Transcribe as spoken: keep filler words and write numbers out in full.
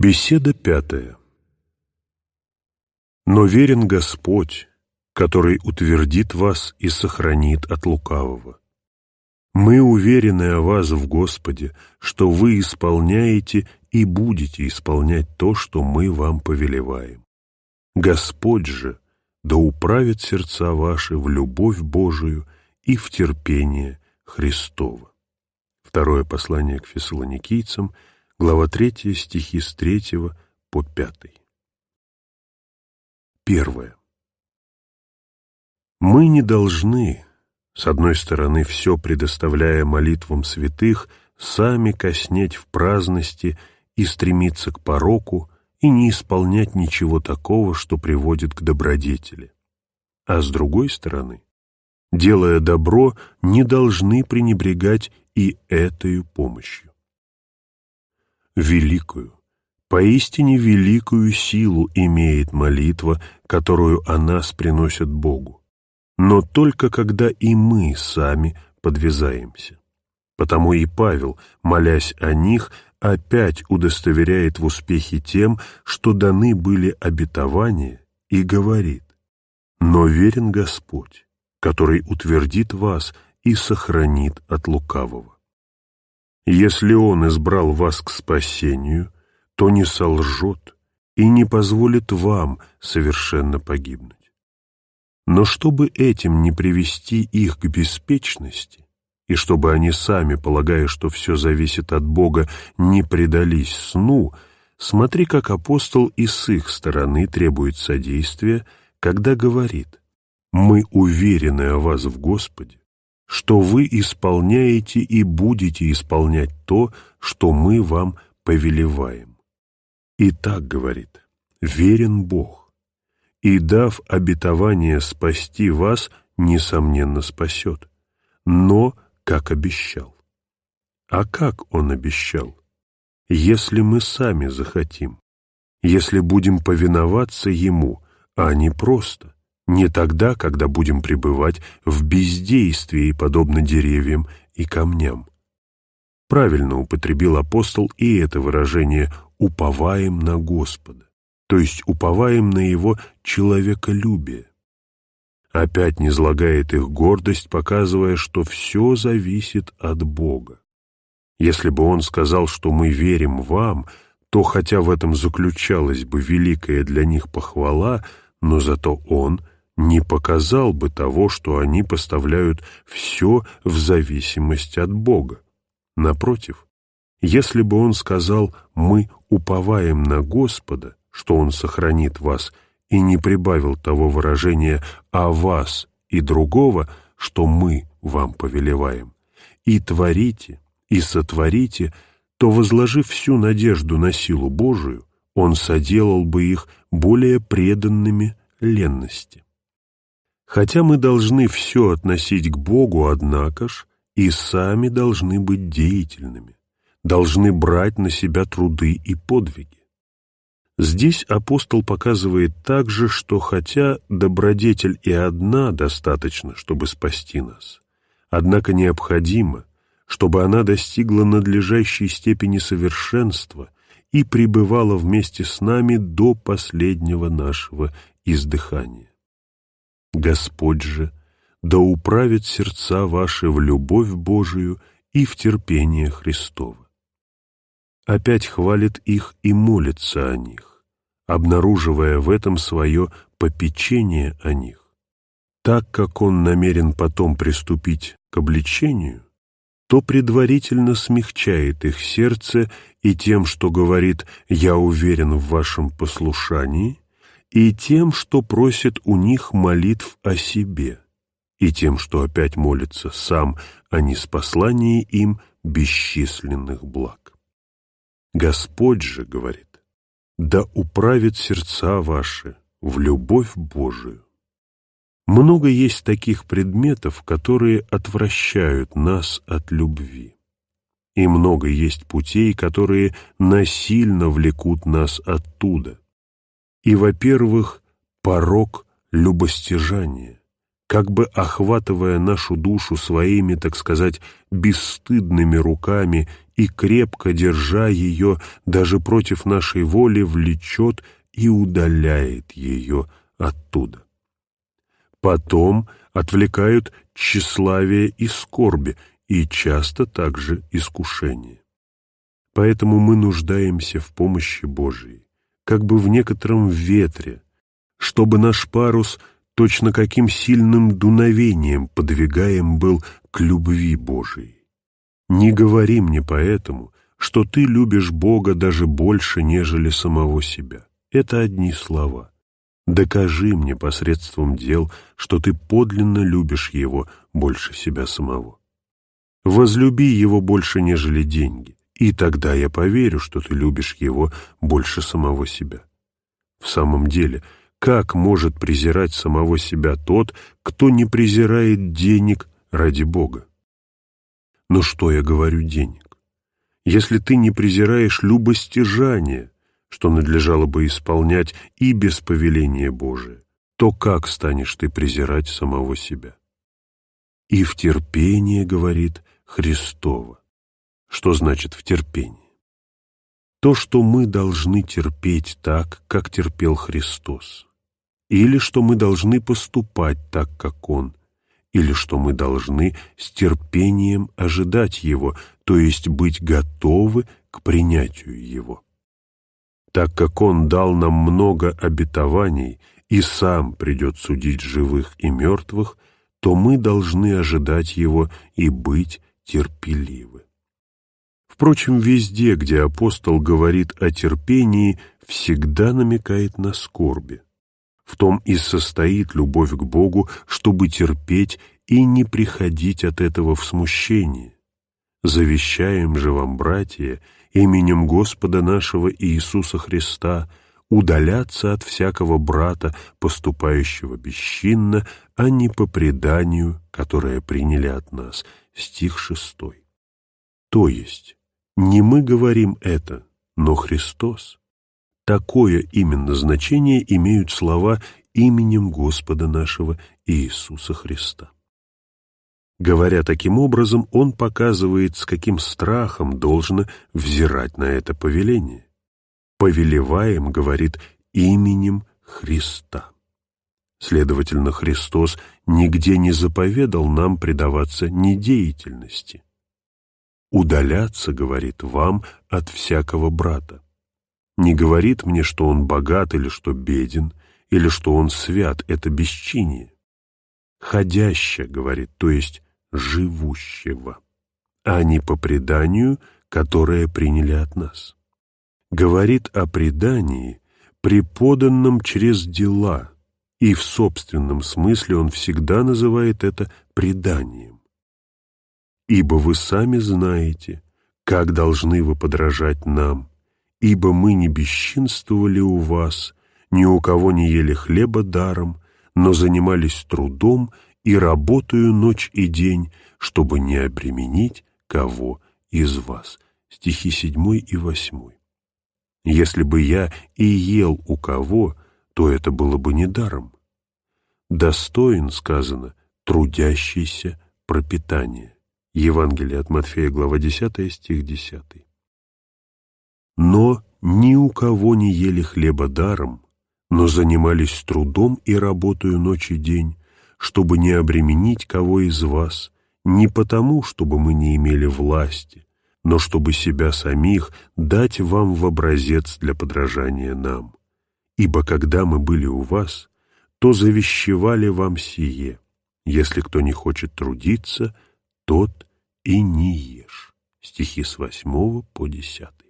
Беседа пятая. Но верен Господь, который утвердит вас и сохранит от лукавого. Мы уверены о вас в Господе, что вы исполняете и будете исполнять то, что мы вам повелеваем. Господь же да управит сердца ваши в любовь Божию и в терпение Христово. Второе послание к Фессалоникийцам, глава третья, стихи с третьего по пятый. Первое. Мы не должны, с одной стороны, все предоставляя молитвам святых, сами коснеть в праздности и стремиться к пороку, и не исполнять ничего такого, что приводит к добродетели. А с другой стороны, делая добро, не должны пренебрегать и этою помощью. Великую, поистине великую силу имеет молитва, которую о нас приносят Богу, но только когда и мы сами подвязаемся. Потому и Павел, молясь о них, опять удостоверяет в успехе тем, что даны были обетования, и говорит: «Но верен Господь, который утвердит вас и сохранит от лукавого. Если Он избрал вас к спасению, то не солжет и не позволит вам совершенно погибнуть. Но чтобы этим не привести их к беспечности, и чтобы они сами, полагая, что все зависит от Бога, не предались сну, смотри, как апостол и с их стороны требует содействия, когда говорит: «Мы уверены о вас в Господе, что вы исполняете и будете исполнять то, что мы вам повелеваем». И так говорит: «Верен Бог, и, дав обетование спасти вас, несомненно спасет, но как обещал». А как Он обещал? Если мы сами захотим, если будем повиноваться Ему, а не просто, не тогда, когда будем пребывать в бездействии, подобно деревьям и камням. Правильно употребил апостол и это выражение «уповаем на Господа», то есть уповаем на Его человеколюбие. Опять низлагает их гордость, показывая, что все зависит от Бога. Если бы Он сказал, что мы верим вам, то, хотя в этом заключалась бы великая для них похвала, но зато Он не показал бы того, что они поставляют все в зависимость от Бога. Напротив, если бы Он сказал «мы уповаем на Господа», что Он сохранит вас, и не прибавил того выражения «о вас» и другого, что мы вам повелеваем, и творите, и сотворите, то, возложив всю надежду на силу Божию, Он соделал бы их более преданными ленности. Хотя мы должны все относить к Богу, однако ж и сами должны быть деятельными, должны брать на себя труды и подвиги. Здесь апостол показывает также, что хотя добродетель и одна достаточно, чтобы спасти нас, однако необходимо, чтобы она достигла надлежащей степени совершенства и пребывала вместе с нами до последнего нашего издыхания. Господь же да управит сердца ваши в любовь Божию и в терпение Христово. Опять хвалит их и молится о них, обнаруживая в этом свое попечение о них. Так как Он намерен потом приступить к обличению, то предварительно смягчает их сердце и тем, что говорит «я уверен в вашем послушании», и тем, что просит у них молитв о себе, и тем, что опять молится сам о ниспослании им бесчисленных благ. Господь же говорит: «Да управит сердца ваши в любовь Божию». Много есть таких предметов, которые отвращают нас от любви. И много есть путей, которые насильно влекут нас оттуда. И, во-первых, порок любостяжания, как бы охватывая нашу душу своими, так сказать, бесстыдными руками и, крепко держа ее, даже против нашей воли, влечет и удаляет ее оттуда. Потом отвлекают тщеславие и скорби, и часто также искушение. Поэтому мы нуждаемся в помощи Божией, как бы в некотором ветре, чтобы наш парус точно каким сильным дуновением подвигаем был к любви Божией. Не говори мне поэтому, что ты любишь Бога даже больше, нежели самого себя. Это одни слова. Докажи мне посредством дел, что ты подлинно любишь Его больше себя самого. Возлюби Его больше, нежели деньги, и тогда я поверю, что ты любишь Его больше самого себя. В самом деле, как может презирать самого себя тот, кто не презирает денег ради Бога? Но что я говорю денег? Если ты не презираешь любостяжание, что надлежало бы исполнять и без повеления Божия, то как станешь ты презирать самого себя? И в терпении, говорит, Христово. Что значит в терпении? То, что мы должны терпеть так, как терпел Христос, или что мы должны поступать так, как Он, или что мы должны с терпением ожидать Его, то есть быть готовы к принятию Его. Так как Он дал нам много обетований и Сам придет судить живых и мертвых, то мы должны ожидать Его и быть терпеливы. Впрочем, везде, где апостол говорит о терпении, всегда намекает на скорби. В том и состоит любовь к Богу, чтобы терпеть и не приходить от этого в смущение. Завещаем же вам, братья, именем Господа нашего Иисуса Христа, удаляться от всякого брата, поступающего бесчинно, а не по преданию, которое приняли от нас. Стих шестой. То есть, не мы говорим это, но Христос. Такое именно значение имеют слова именем Господа нашего Иисуса Христа. Говоря таким образом, он показывает, с каким страхом должно взирать на это повеление. «Повелеваем, — говорит, — именем Христа». Следовательно, Христос нигде не заповедал нам предаваться недеятельности. «Удаляться, — говорит, — вам от всякого брата». Не говорит мне, что он богат или что беден, или что он свят, это бесчиние. «Ходяще, — говорит, — то есть живущего, а не по преданию, которое приняли от нас». Говорит о предании, преподанном через дела, и в собственном смысле он всегда называет это преданием. «Ибо вы сами знаете, как должны вы подражать нам, ибо мы не бесчинствовали у вас, ни у кого не ели хлеба даром, но занимались трудом и работаю ночь и день, чтобы не обременить кого из вас». Стихи седьмой и восьмой. Если бы я и ел у кого, то это было бы не даром. Достоин, сказано, трудящийся пропитания. Евангелие от Матфея, глава десятая, стих десятый. Но ни у кого не ели хлеба даром, но занимались трудом и работою ночь и день, чтобы не обременить кого из вас, не потому, чтобы мы не имели власти, но чтобы себя самих дать вам в образец для подражания нам. Ибо когда мы были у вас, то завещевали вам сие: если кто не хочет трудиться, тот и не ешь. Стихи с восьмого по десятый.